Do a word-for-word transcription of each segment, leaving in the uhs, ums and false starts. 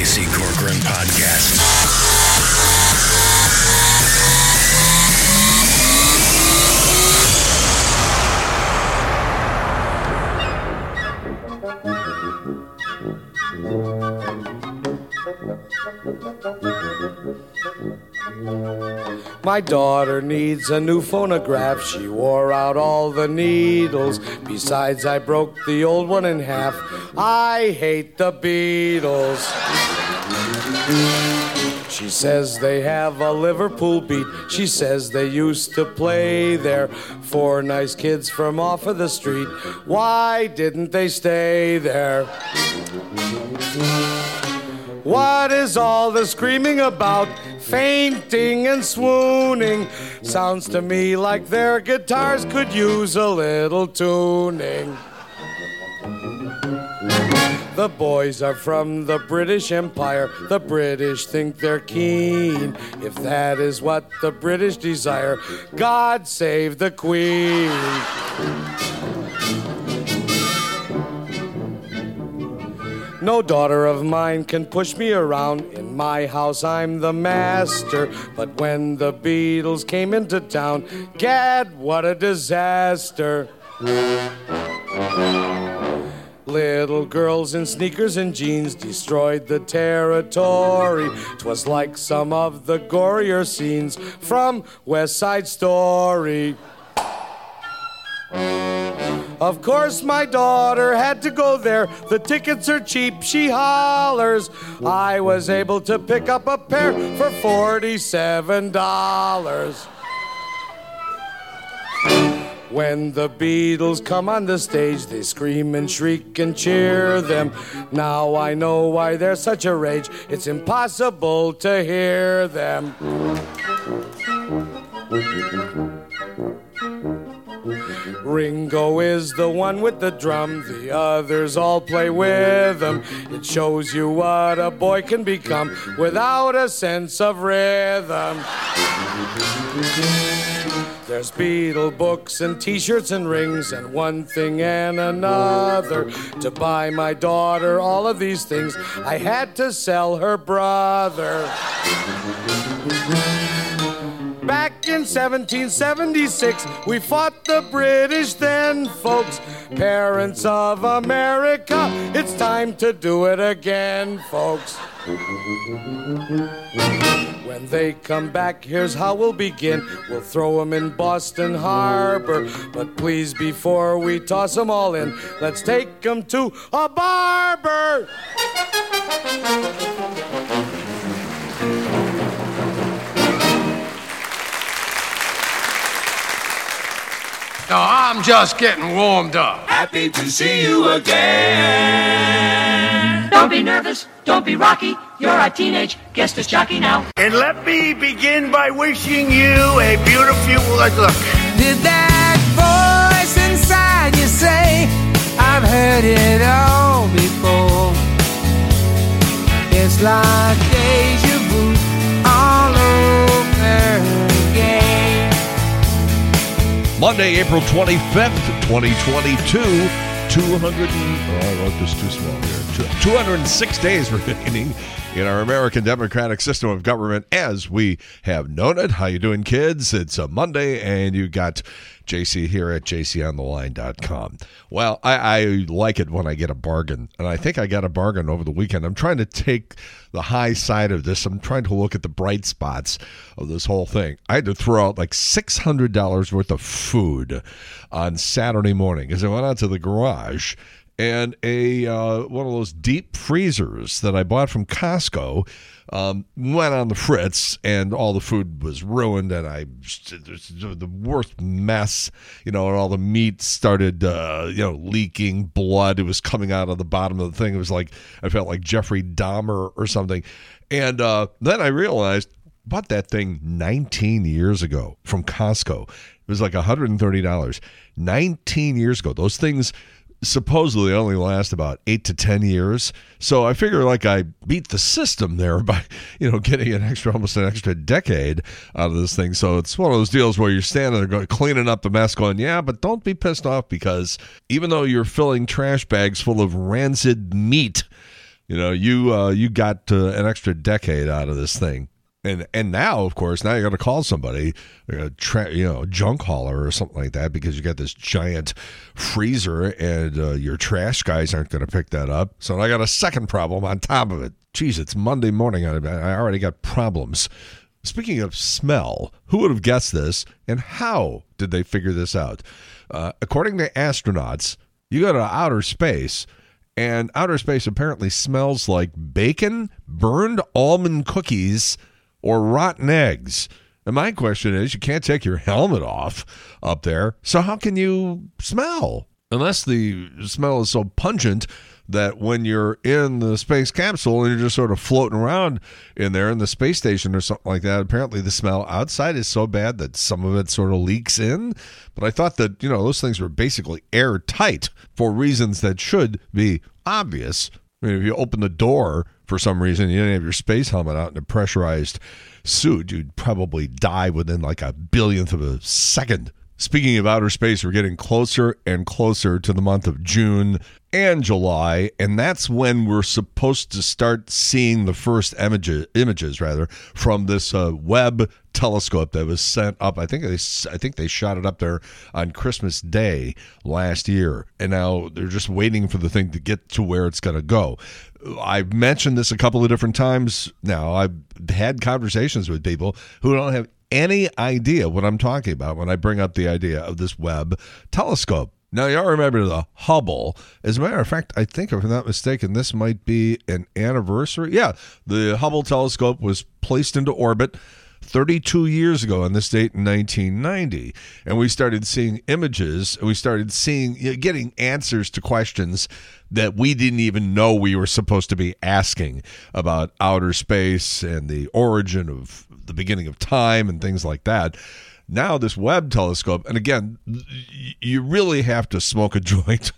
C. Corcoran Podcast. My daughter needs a new phonograph. She wore out all the needles. Besides, I broke the old one in half. I hate the Beatles. She says they have a Liverpool beat. She says they used to play there. Four nice kids from off of the street. Why didn't they stay there? What is all the screaming about? Fainting and swooning. Sounds to me like their guitars could use a little tuning. The boys are from the British Empire. The British think they're keen. If that is what the British desire, God save the Queen. No daughter of mine can push me around. In my house, I'm the master. But when the Beatles came into town, gad, what a disaster. Little girls in sneakers and jeans destroyed the territory. 'Twas like some of the gorier scenes from West Side Story. Of course, my daughter had to go there. The tickets are cheap, she hollers. I was able to pick up a pair for forty-seven dollars. When the Beatles come on the stage, they scream and shriek and cheer them. Now I know why they're such a rage. It's impossible to hear them. Ringo is the one with the drum, the others all play with him. It shows you what a boy can become without a sense of rhythm. There's Beatle books and t-shirts and rings and one thing and another. To buy my daughter all of these things, I had to sell her brother. Back in seventeen seventy-six, we fought the British then, folks. Parents of America, it's time to do it again, folks. When they come back, here's how we'll begin. We'll throw them in Boston Harbor. But please, before we toss them all in, let's take them to a barber. No, I'm just getting warmed up. Happy to see you again. Don't be nervous, don't be rocky. You're a teenage guest disc jockey now. And let me begin by wishing you a beautiful look. Did that voice inside you say, I've heard it all before? It's like deja vu all over again. Monday, April twenty-fifth, twenty twenty-two. two hundred, oh, I wrote this too small here. two hundred six days remaining in our American democratic system of government as we have known it. How you doing, kids? It's a Monday, and you got J C here at j c on the line dot com. Well, I, I like it when I get a bargain, and I think I got a bargain over the weekend. I'm trying to take the high side of this. I'm trying to look at the bright spots of this whole thing. I had to throw out like six hundred dollars worth of food on Saturday morning as I went out to the garage, and a uh, one of those deep freezers that I bought from Costco um, went on the fritz, and all the food was ruined, and I the worst mess, you know, and all the meat started, uh, you know, leaking blood. It was coming out of the bottom of the thing. It was like I felt like Jeffrey Dahmer or something, and uh, then I realized bought that thing nineteen years ago from Costco. It was like one hundred thirty dollars. nineteen years ago. Those things supposedly only last about eight to ten years. So I figure like I beat the system there by, you know, getting an extra, almost an extra decade out of this thing. So it's one of those deals where you're standing there going, cleaning up the mess going, yeah, but don't be pissed off because even though you're filling trash bags full of rancid meat, You know, you uh, you got uh, an extra decade out of this thing. And and now, of course, now you got to call somebody, a tra- you know, junk hauler or something like that, because you got this giant freezer and uh, your trash guys aren't going to pick that up. So I got a second problem on top of it. Jeez, it's Monday morning. I, I already got problems. Speaking of smell, who would have guessed this, and how did they figure this out? Uh, according to astronauts, you go to outer space, and outer space apparently smells like bacon, burned almond cookies, or rotten eggs. And my question is, you can't take your helmet off up there, so how can you smell? Unless the smell is so pungent that when you're in the space capsule and you're just sort of floating around in there in the space station or something like that, apparently the smell outside is so bad that some of it sort of leaks in. But I thought that, you know, those things were basically airtight for reasons that should be obvious. I mean, if you open the door for some reason, you didn't have your space helmet out in a pressurized suit, you'd probably die within like a billionth of a second. Speaking of outer space, we're getting closer and closer to the month of June and July, and that's when we're supposed to start seeing the first images, images rather, from this uh, Webb telescope that was sent up. I think they, I think they shot it up there on Christmas Day last year, and now they're just waiting for the thing to get to where it's going to go. I've mentioned this a couple of different times now. I've had conversations with people who don't have any idea what I'm talking about when I bring up the idea of this Webb telescope. Now, y'all remember the Hubble. As a matter of fact, I think, if I'm not mistaken, this might be an anniversary. Yeah, the Hubble telescope was placed into orbit thirty-two years ago on this date in nineteen ninety. And we started seeing images, and we started seeing, you know, getting answers to questions that we didn't even know we were supposed to be asking about outer space and the origin of the beginning of time and things like that. Now this Webb telescope, and again, you really have to smoke a joint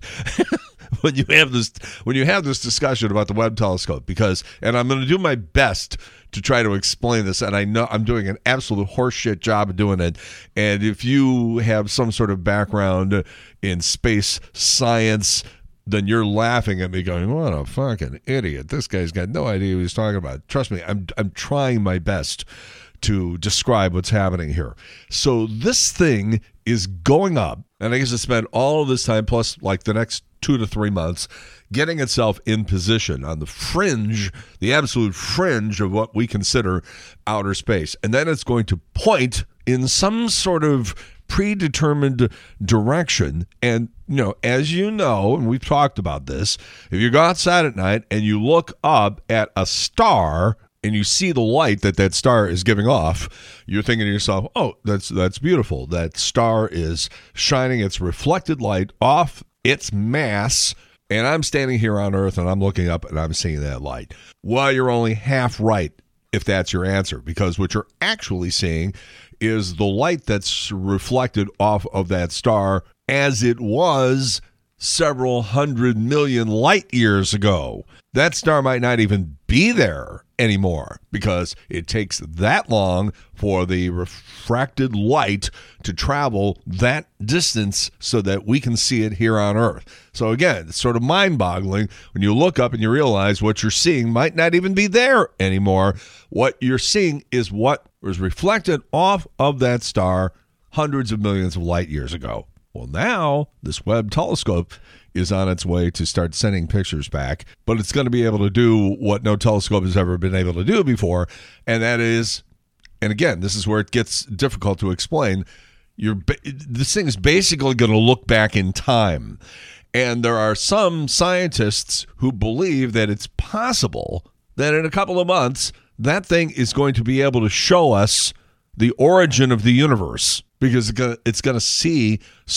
when you have this when you have this discussion about the Webb telescope, because, and I'm going to do my best to try to explain this, and I know I'm doing an absolute horseshit job of doing it. And if you have some sort of background in space science, then you're laughing at me going, what a fucking idiot. This guy's got no idea what he's talking about. Trust me, I'm I'm trying my best to describe what's happening here. So this thing is going up, and I guess it spent all of this time, plus like the next two to three months, getting itself in position on the fringe, the absolute fringe of what we consider outer space. And then it's going to point in some sort of predetermined direction. And, you know, as you know, and we've talked about this, if you go outside at night and you look up at a star and you see the light that that star is giving off, you're thinking to yourself, oh, that's that's beautiful. That star is shining its reflected light off its mass, and I'm standing here on Earth and I'm looking up and I'm seeing that light. Well, you're only half right if that's your answer, because what you're actually seeing is the light that's reflected off of that star as it was several hundred million light years ago. That star might not even be there anymore, because it takes that long for the refracted light to travel that distance so that we can see it here on Earth. So again, it's sort of mind-boggling when you look up and you realize what you're seeing might not even be there anymore. What you're seeing is what was reflected off of that star hundreds of millions of light years ago. Well, now this Webb telescope is on its way to start sending pictures back, but it's going to be able to do what no telescope has ever been able to do before, and that is, and again, this is where it gets difficult to explain, you're, this thing is basically going to look back in time. And there are some scientists who believe that it's possible that in a couple of months, that thing is going to be able to show us the origin of the universe, because it's going to see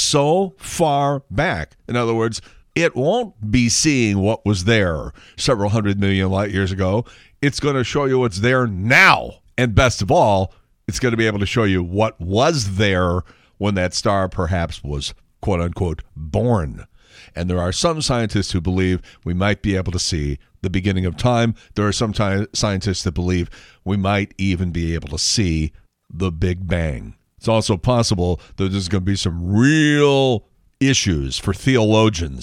so far back. In other words, it won't be seeing what was there several hundred million light years ago. It's going to show you what's there now. And best of all, it's going to be able to show you what was there when that star perhaps was, quote unquote, born. And there are some scientists who believe we might be able to see the beginning of time. There are some t- scientists that believe we might even be able to see the Big Bang. It's also possible that there's going to be some real issues for theologians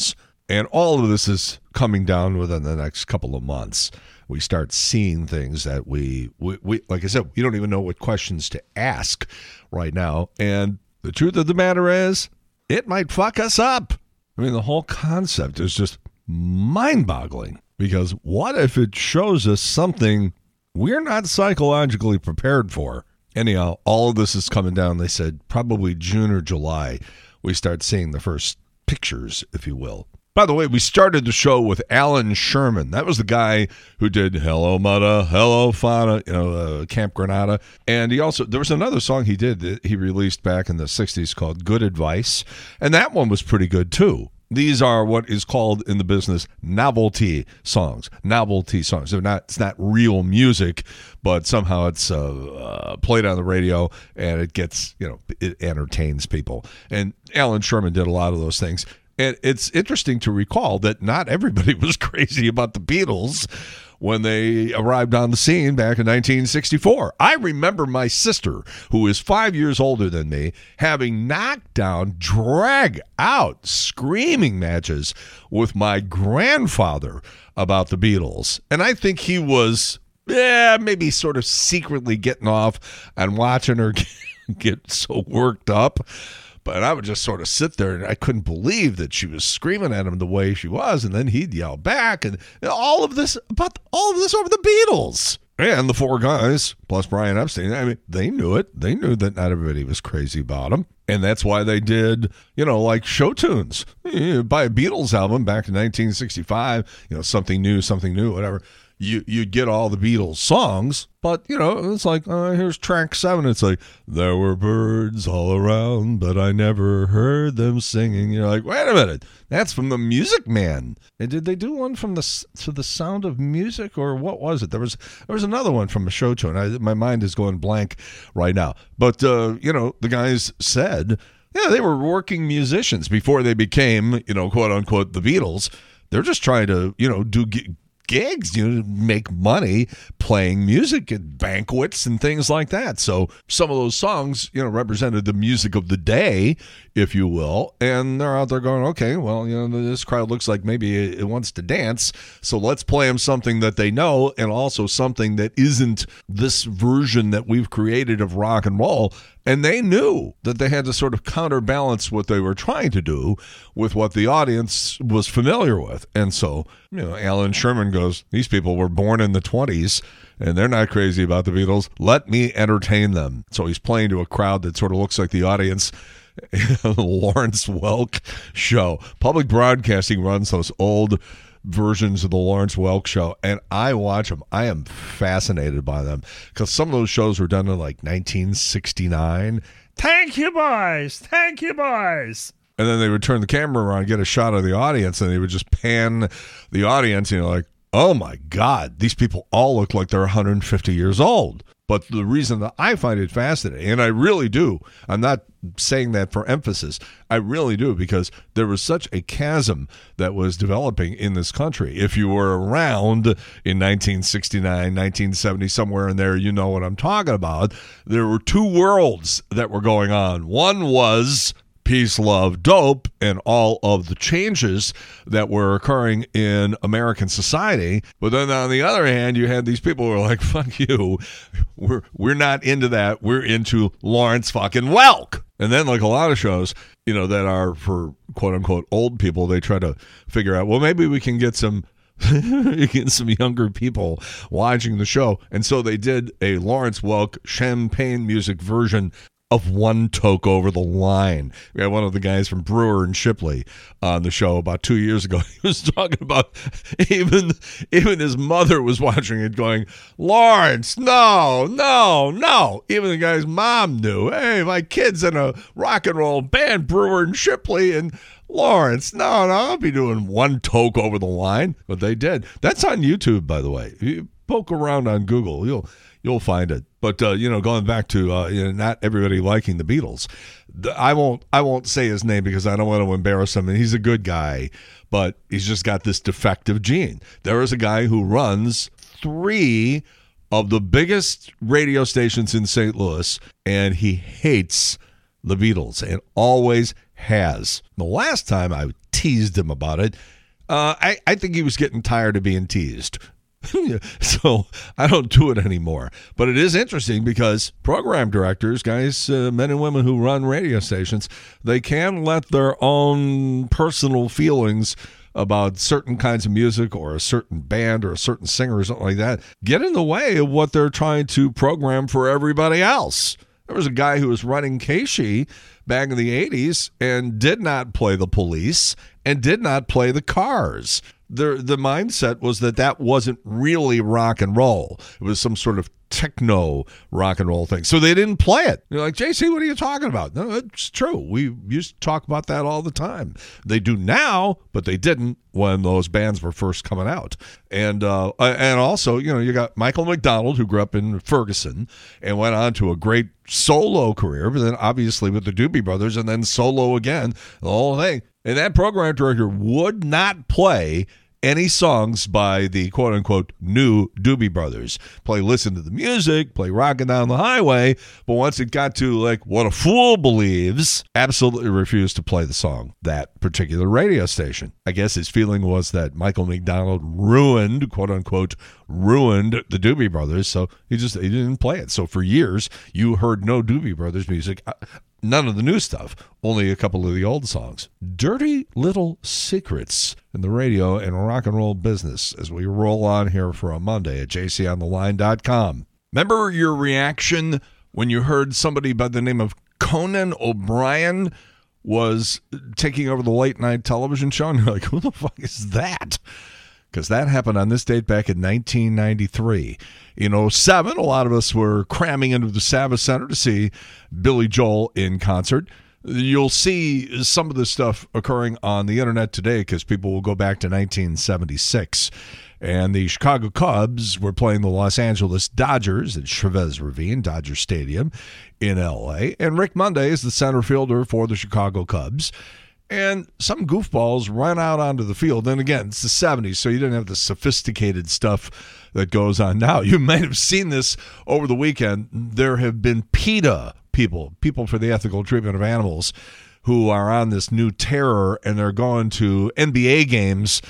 And all of this is coming down within the next couple of months. We start seeing things that we, we, we, like I said, we don't even know what questions to ask right now. And the truth of the matter is, it might fuck us up. I mean, the whole concept is just mind-boggling. Because what if it shows us something we're not psychologically prepared for? Anyhow, all of this is coming down. They said probably June or July, we start seeing the first pictures, if you will. By the way, we started the show with Alan Sherman. That was the guy who did Hello Mudda, Hello Fauna, you know, uh, Camp Granada. And he also, there was another song he did that he released back in the sixties called Good Advice. And that one was pretty good, too. These are what is called in the business novelty songs. Novelty songs. They're not, it's not real music, but somehow it's uh, uh, played on the radio and it gets, you know, it entertains people. And Alan Sherman did a lot of those things. And it's interesting to recall that not everybody was crazy about the Beatles when they arrived on the scene back in nineteen sixty-four. I remember my sister, who is five years older than me, having knockdown, drag out, screaming matches with my grandfather about the Beatles. And I think he was, yeah, maybe sort of secretly getting off and watching her get so worked up. But I would just sort of sit there, and I couldn't believe that she was screaming at him the way she was, and then he'd yell back, and all of this about all of this over the Beatles. And the four guys, plus Brian Epstein, I mean, they knew it. They knew that not everybody was crazy about him. And that's why they did, you know, like show tunes. You buy a Beatles album back in nineteen sixty-five, you know, something new, something new, whatever. You, you'd get all the Beatles songs, but, you know, it's like, uh, here's track seven. It's like, there were birds all around, but I never heard them singing. You're like, wait a minute, that's from the Music Man. And did they do one from the to the Sound of Music, or what was it? There was there was another one from a show tune. I, my mind is going blank right now. But, uh, you know, the guys said, yeah, they were working musicians before they became, you know, quote unquote, the Beatles. They're just trying to, you know, do gigs, you know, make money playing music at banquets and things like that. So some of those songs, you know, represented the music of the day, if you will. And they're out there going, okay, well, you know, this crowd looks like maybe it wants to dance. So let's play them something that they know, and also something that isn't this version that we've created of rock and roll. And they knew that they had to sort of counterbalance what they were trying to do with what the audience was familiar with. And so, you know, Alan Sherman goes, these people were born in the twenties, and they're not crazy about the Beatles. Let me entertain them. So he's playing to a crowd that sort of looks like the audience in the Lawrence Welk show. Public Broadcasting runs those old versions of the Lawrence Welk show, and I watch them. I am fascinated by them because some of those shows were done in like nineteen sixty-nine. Thank you, boys. Thank you, boys. And then they would turn the camera around and get a shot of the audience, and they would just pan the audience, you know, like, oh my God, these people all look like they're one hundred fifty years old. But the reason that I find it fascinating, and I really do, I'm not saying that for emphasis, I really do, because there was such a chasm that was developing in this country. If you were around in nineteen sixty-nine, nineteen seventy, somewhere in there, you know what I'm talking about. There were two worlds that were going on. One was peace, love, dope, and all of the changes that were occurring in American society. But then on the other hand, you had these people who were like, fuck you. We're we're not into that. We're into Lawrence fucking Welk. And then, like a lot of shows, you know, that are for quote unquote old people, they try to figure out, well, maybe we can get some get some younger people watching the show. And so they did a Lawrence Welk champagne music version of One Toke Over the Line. We had one of the guys from Brewer and Shipley on the show about two years ago. He was talking about even even his mother was watching it going, Lawrence, no, no, no. Even the guy's mom knew, hey, my kid's in a rock and roll band, Brewer and Shipley, and Lawrence, no, no, I'll be doing One Toke Over the Line. But they did. That's on YouTube, by the way. If you poke around on Google, you'll You'll find it. But, uh, you know, going back to uh, you know, not everybody liking the Beatles, I won't I won't say his name because I don't want to embarrass him. And he's a good guy, but he's just got this defective gene. There is a guy who runs three of the biggest radio stations in Saint Louis, and he hates the Beatles and always has. The last time I teased him about it, Uh, I, I think he was getting tired of being teased. So I don't do it anymore. But it is interesting because program directors, guys, uh, men and women who run radio stations, they can let their own personal feelings about certain kinds of music or a certain band or a certain singer or something like that get in the way of what they're trying to program for everybody else. There was a guy who was running K S H E back in the eighties and did not play the Police and did not play the Cars. The, the mindset was that that wasn't really rock and roll. It was some sort of techno rock and roll thing. So they didn't play it. You're like, J C, what are you talking about? No, it's true. We used to talk about that all the time. They do now, but they didn't when those bands were first coming out. And uh, and also, you know, you got Michael McDonald, who grew up in Ferguson and went on to a great solo career, but then obviously with the Doobie Brothers and then solo again, the whole thing. And that program director would not play any songs by the quote-unquote new Doobie Brothers. Play Listen to the Music, play Rockin' Down the Highway, but once it got to, like, What a Fool Believes, absolutely refused to play the song, that particular radio station. I guess his feeling was that Michael McDonald ruined, quote-unquote, ruined the Doobie Brothers, so he just he didn't play it. So for years, you heard no Doobie Brothers music. None of the new stuff, only a couple of the old songs. Dirty little secrets in the radio and rock and roll business as we roll on here for a Monday at j c on the line dot com. Remember your reaction when you heard somebody by the name of Conan O'Brien was taking over the late night television show? And you're like, who the fuck is that? Because that happened on this date back in nineteen ninety-three. In oh seven, a lot of us were cramming into the Savas Center to see Billy Joel in concert. You'll see some of this stuff occurring on the internet today because people will go back to nineteen seventy-six. And the Chicago Cubs were playing the Los Angeles Dodgers at Chavez Ravine, Dodger Stadium in L A. And Rick Monday is the center fielder for the Chicago Cubs. And some goofballs run out onto the field. And again, it's the seventies, so you didn't have the sophisticated stuff that goes on now. You might have seen this over the weekend. There have been PETA people, people for the ethical treatment of animals, who are on this new terror, and they're going to N B A games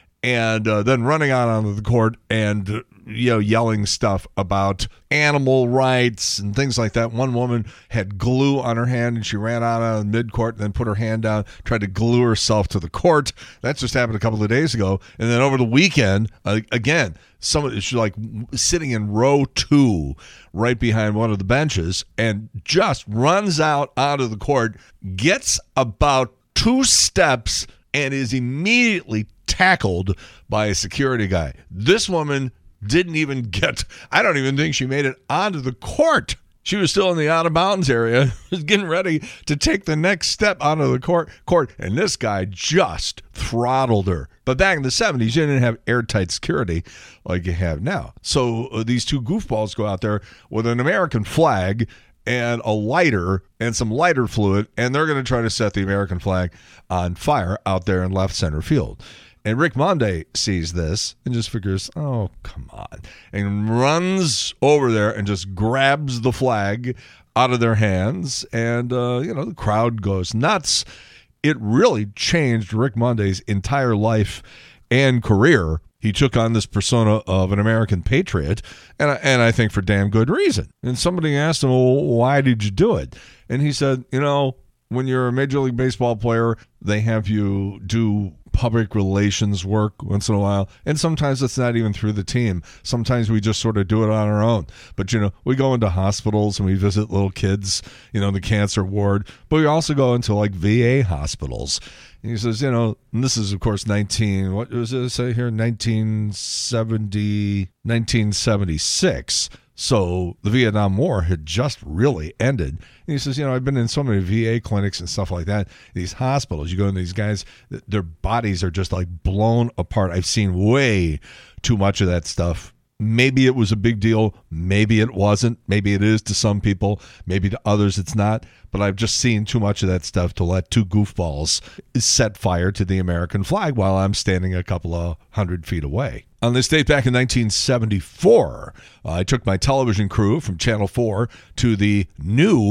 and uh, then running out onto the court and, you know, yelling stuff about animal rights and things like that. One woman had glue on her hand, and she ran out on mid-court and then put her hand down, tried to glue herself to the court. That just happened a couple of days ago. And then over the weekend, uh, again, somebody, she's like sitting in row two right behind one of the benches and just runs out onto the court, gets about two steps, and is immediately tackled by a security guy. This woman didn't even get, I don't even think she made it onto the court. She was still in the out of bounds area, was getting ready to take the next step onto the court, court, and this guy just throttled her. But back in the seventies, you didn't have airtight security like you have now. So uh, these two goofballs go out there with an American flag and a lighter and some lighter fluid, and they're going to try to set the American flag on fire out there in left center field. And Rick Monday sees this and just figures, oh, come on, and runs over there and just grabs the flag out of their hands. And, uh, you know, the crowd goes nuts. It really changed Rick Monday's entire life and career. He took on this persona of an American patriot, and I, and I think for damn good reason. And somebody asked him, well, why did you do it? And he said, you know, when you're a Major League Baseball player, they have you do public relations work once in a while, and sometimes it's not even through the team. Sometimes we just sort of do it on our own. But, you know, we go into hospitals and we visit little kids, you know, in the cancer ward, but we also go into like V A hospitals. And he says, you know, and this is, of course, nineteen, what was it say here? nineteen seventy, nineteen seventy-six. So the Vietnam War had just really ended. And he says, you know, I've been in so many V A clinics and stuff like that, these hospitals. You go in, these guys, their bodies are just like blown apart. I've seen way too much of that stuff. Maybe it was a big deal. Maybe it wasn't. Maybe it is to some people. Maybe to others it's not. But I've just seen too much of that stuff to let two goofballs set fire to the American flag while I'm standing a couple of hundred feet away. On this date back in nineteen seventy-four, uh, I took my television crew from Channel four to the new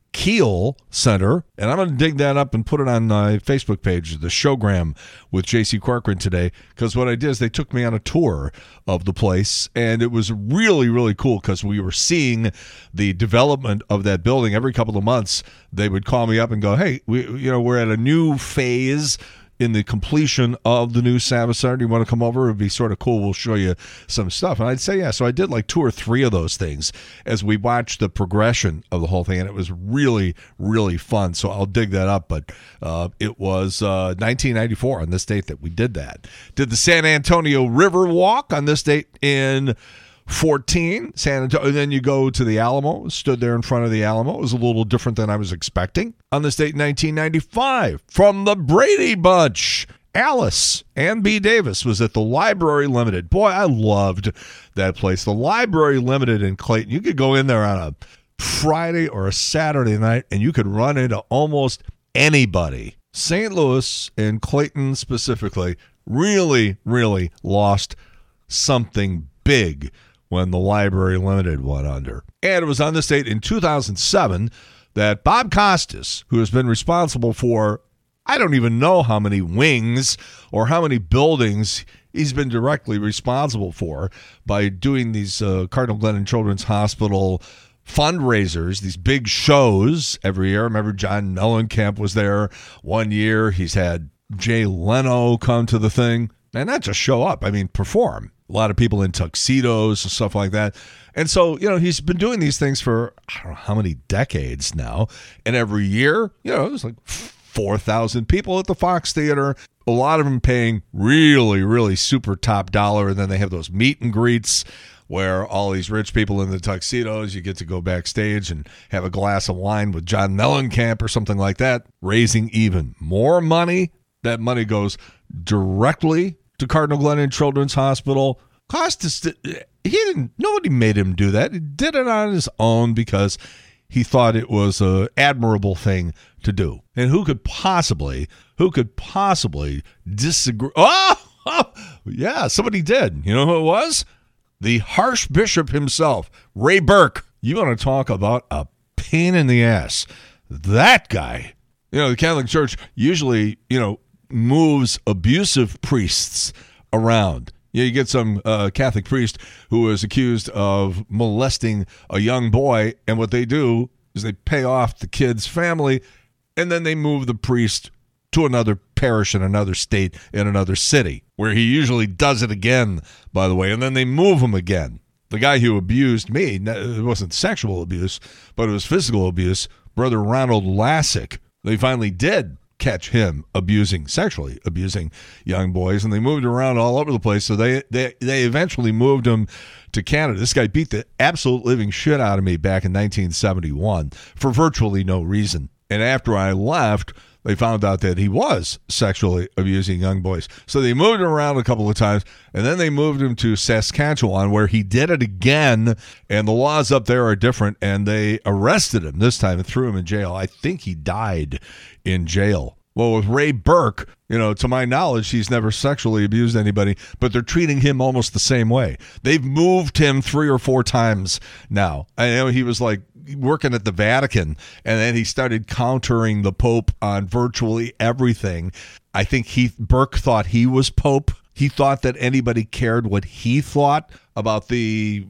Kiel Center, and I'm going to dig that up and put it on my Facebook page, the Showgram with J C Corcoran today, because what I did is they took me on a tour of the place, and it was really, really cool because we were seeing the development of that building. Every couple of months, they would call me up and go, hey, we, you know, we're at a new phase in the completion of the new Sabbath Center. Do you want to come over? It would be sort of cool. We'll show you some stuff. And I'd say, yeah. So I did like two or three of those things as we watched the progression of the whole thing, and it was really, really fun. So I'll dig that up. But uh, it was uh, nineteen ninety-four on this date that we did that. Did the San Antonio River Walk on this date in fourteen, San Antonio, and then you go to the Alamo, stood there in front of the Alamo. It was a little different than I was expecting. On this date in nineteen ninety-five, from the Brady Bunch, Alice Ann B. Davis was at the Library Limited. Boy, I loved that place. The Library Limited in Clayton. You could go in there on a Friday or a Saturday night, and you could run into almost anybody. Saint Louis and Clayton specifically really, really lost something big when the Library Limited went under. And it was on this date in two thousand seven that Bob Costas, who has been responsible for, I don't even know how many wings or how many buildings he's been directly responsible for by doing these uh, Cardinal Glennon Children's Hospital fundraisers, these big shows every year. I remember John Mellencamp was there one year. He's had Jay Leno come to the thing. And not just show up, I mean perform. A lot of people in tuxedos and stuff like that. And so, you know, he's been doing these things for I don't know how many decades now. And every year, you know, there's like four thousand people at the Fox Theater. A lot of them paying really, really super top dollar. And then they have those meet and greets where all these rich people in the tuxedos, you get to go backstage and have a glass of wine with John Mellencamp or something like that, raising even more money. That money goes directly to Cardinal Glennon Children's Hospital. Costas, he didn't, nobody made him do that. He did it on his own because he thought it was an admirable thing to do. And who could possibly, who could possibly disagree? Oh, oh, yeah, somebody did. You know who it was? The Archbishop himself, Ray Burke. You want to talk about a pain in the ass. That guy. You know, the Catholic Church usually, you know, moves abusive priests around. You, know, you get some uh, Catholic priest who is accused of molesting a young boy, and what they do is they pay off the kid's family, and then they move the priest to another parish in another state in another city, where he usually does it again, by the way, and then they move him again. The guy who abused me, it wasn't sexual abuse, but it was physical abuse, Brother Ronald Lassick. They finally did catch him abusing, sexually abusing young boys, and they moved around all over the place. So they, they, they eventually moved him to Canada. This guy beat the absolute living shit out of me back in nineteen seventy-one for virtually no reason. And after I left, they found out that he was sexually abusing young boys. So they moved him around a couple of times, and then they moved him to Saskatchewan, where he did it again, and the laws up there are different, and they arrested him this time and threw him in jail. I think he died in jail. Well, with Ray Burke, you know, to my knowledge, he's never sexually abused anybody, but they're treating him almost the same way. They've moved him three or four times now. I know he was like working at the Vatican, and then he started countering the Pope on virtually everything. I think he Burke thought he was Pope. He thought that anybody cared what he thought about the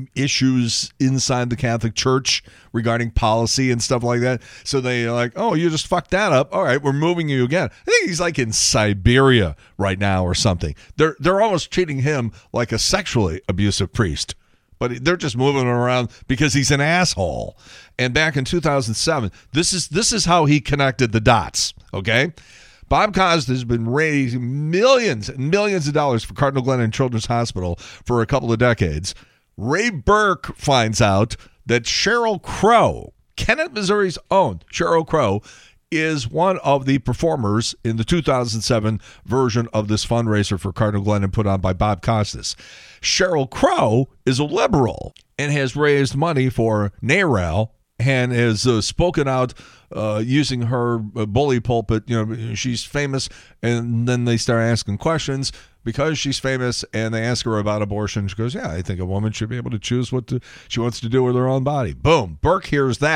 issues inside the Catholic Church regarding policy and stuff like that. So they're like, oh, you just fucked that up. All right, we're moving you again. I think he's like in Siberia right now or something. They're they're almost treating him like a sexually abusive priest. But they're just moving him around because he's an asshole. And back in two thousand seven, this is this is how he connected the dots, okay? Bob Costas has been raising millions and millions of dollars for Cardinal Glennon Children's Hospital for a couple of decades. Ray Burke finds out that Sheryl Crow, Kennett, Missouri's own Sheryl Crow, is one of the performers in the two thousand seven version of this fundraiser for Cardinal Glennon put on by Bob Costas. Sheryl Crow is a liberal and has raised money for NARAL and has uh, spoken out uh, using her uh, bully pulpit. You know, she's famous, and then they start asking questions because she's famous, and they ask her about abortion. She goes, yeah, I think a woman should be able to choose what to, she wants to do with her own body. Boom. Burke hears that,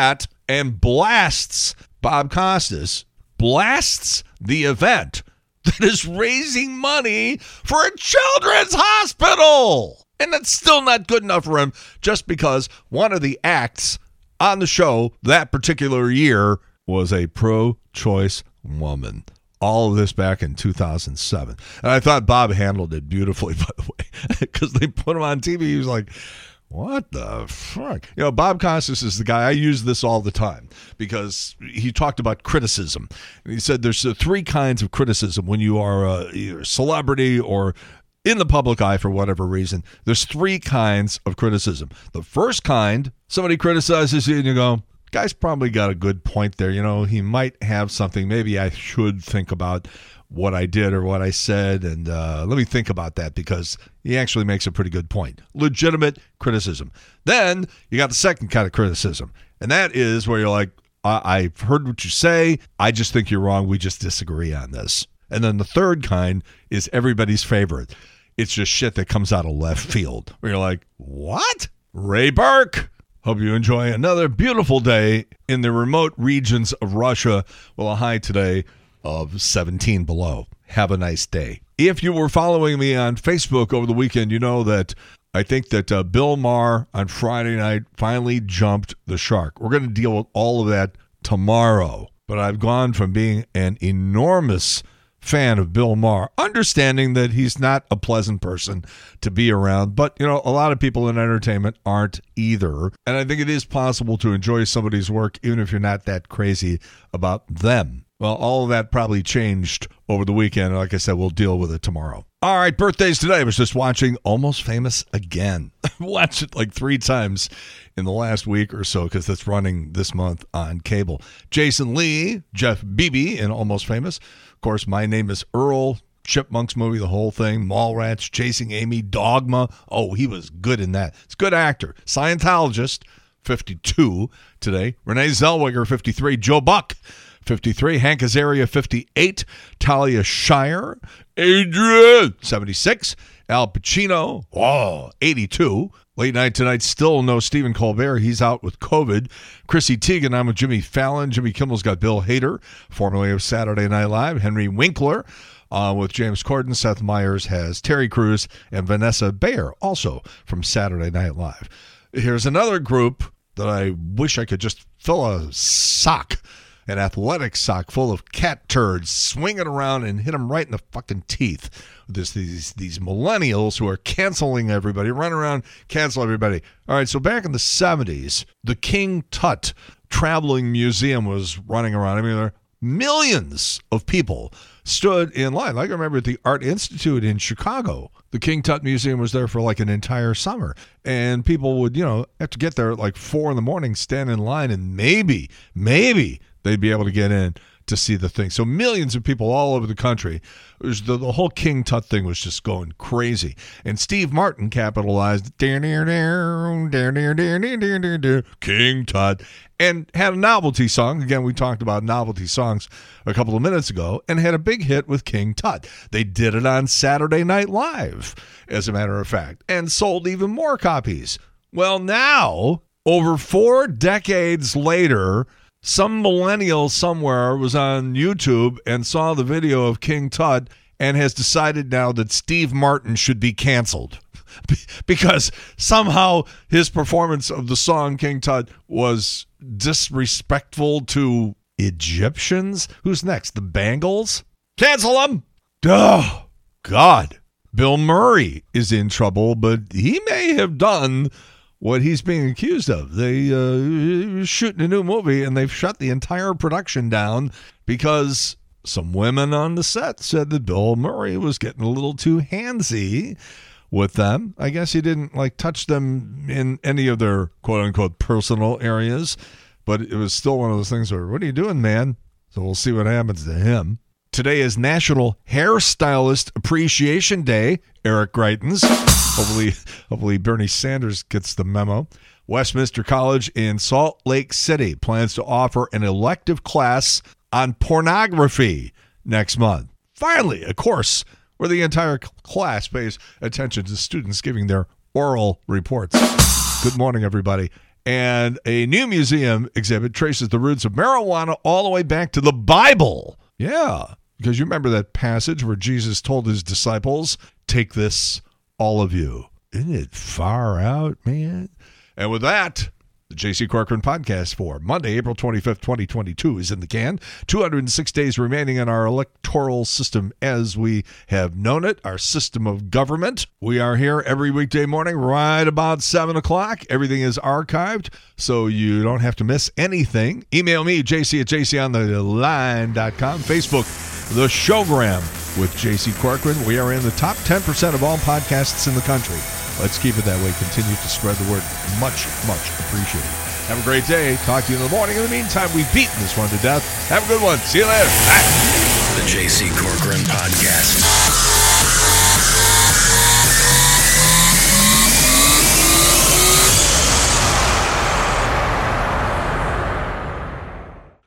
and blasts Bob Costas, blasts the event that is raising money for a children's hospital. And that's still not good enough for him just because one of the acts on the show that particular year was a pro-choice woman. All of this back in two thousand seven. And I thought Bob handled it beautifully, by the way, because they put him on T V. He was like, what the fuck? You know, Bob Costas is the guy, I use this all the time because he talked about criticism. And he said there's uh, three kinds of criticism when you are uh, either a celebrity or in the public eye for whatever reason. There's three kinds of criticism. The first kind, somebody criticizes you and you go, guy's probably got a good point there. You know, he might have something. Maybe I should think about what I did or what I said, and uh, let me think about that because he actually makes a pretty good point. Legitimate criticism. Then you got the second kind of criticism, and that is where you're like, I- I've heard what you say. I just think you're wrong. We just disagree on this. And then the third kind is everybody's favorite. It's just shit that comes out of left field where you're like, what? Ray Burke. Hope you enjoy another beautiful day in the remote regions of Russia. Well, a high today of seventeen below. Have a nice day. If you were following me on Facebook over the weekend, you know that I think that uh, Bill Maher on Friday night finally jumped the shark. We're going to deal with all of that tomorrow. But I've gone from being an enormous fan of Bill Maher, understanding that he's not a pleasant person to be around, but you know, a lot of people in entertainment aren't either, and I think it is possible to enjoy somebody's work even if you're not that crazy about them. Well, all of that probably changed over the weekend. Like I said, we'll deal with it tomorrow. All right, birthdays today. I was just watching Almost Famous again. Watched it like three times in the last week or so because it's running this month on cable. Jason Lee, Jeff Beebe in Almost Famous. Of course, My Name is Earl, Chipmunks movie, the whole thing, Mallrats, Chasing Amy, Dogma. Oh, he was good in that. He's a good actor. Scientologist, fifty-two today. Renee Zellweger, fifty-three. Joe Buck, fifty-three. Hank Azaria, fifty-eight. Talia Shire, Adrian, seventy-six. Al Pacino, oh, eighty-two. Late night tonight, still no Stephen Colbert. He's out with COVID. Chrissy Teigen, I'm with Jimmy Fallon. Jimmy Kimmel's got Bill Hader, formerly of Saturday Night Live. Henry Winkler uh, with James Corden. Seth Meyers has Terry Crews and Vanessa Bayer, also from Saturday Night Live. Here's another group that I wish I could just fill a sock, an athletic sock full of cat turds, swing it around and hit them right in the fucking teeth. This, these these millennials who are canceling everybody, run around, cancel everybody. All right, so back in the seventies, the King Tut Traveling Museum was running around. I mean, there millions of people stood in line. Like I remember at the Art Institute in Chicago, the King Tut Museum was there for like an entire summer. And people would, you know, have to get there at like four in the morning, stand in line, and maybe, maybe they'd be able to get in to see the thing. So millions of people all over the country. It was the, the whole King Tut thing was just going crazy. And Steve Martin capitalized King Tut and had a novelty song. Again, we talked about novelty songs a couple of minutes ago and had a big hit with King Tut. They did it on Saturday Night Live, as a matter of fact, and sold even more copies. Well, now, over four decades later, some millennial somewhere was on YouTube and saw the video of King Tut and has decided now that Steve Martin should be canceled because somehow his performance of the song King Tut was disrespectful to Egyptians. Who's next? The Bangles? Cancel them! Oh, God. Bill Murray is in trouble, but he may have done what he's being accused of. They uh, shooting a new movie, and they've shut the entire production down because some women on the set said that Bill Murray was getting a little too handsy with them. I guess he didn't like touch them in any of their quote-unquote personal areas, but it was still one of those things where, what are you doing, man? So we'll see what happens to him. Today is National Hairstylist Appreciation Day. Eric Greitens. Hopefully, hopefully Bernie Sanders gets the memo. Westminster College in Salt Lake City plans to offer an elective class on pornography next month. Finally, a course where the entire class pays attention to students giving their oral reports. Good morning, everybody. And a new museum exhibit traces the roots of marijuana all the way back to the Bible. Yeah, because you remember that passage where Jesus told his disciples, take this, all of you. Isn't it far out, man? And with that, the J C Corcoran Podcast for Monday, April twenty-fifth, twenty twenty-two is in the can. two hundred six days remaining in our electoral system as we have known it, our system of government. We are here every weekday morning right about seven o'clock. Everything is archived, so you don't have to miss anything. Email me, j c at j c on the line dot com. Facebook, The Showgram with J C Corcoran. We are in the top ten percent of all podcasts in the country. Let's keep it that way. Continue to spread the word. Much, much appreciated. Have a great day. Talk to you in the morning. In the meantime, we've beaten this one to death. Have a good one. See you later. Bye. The J C Corcoran Podcast.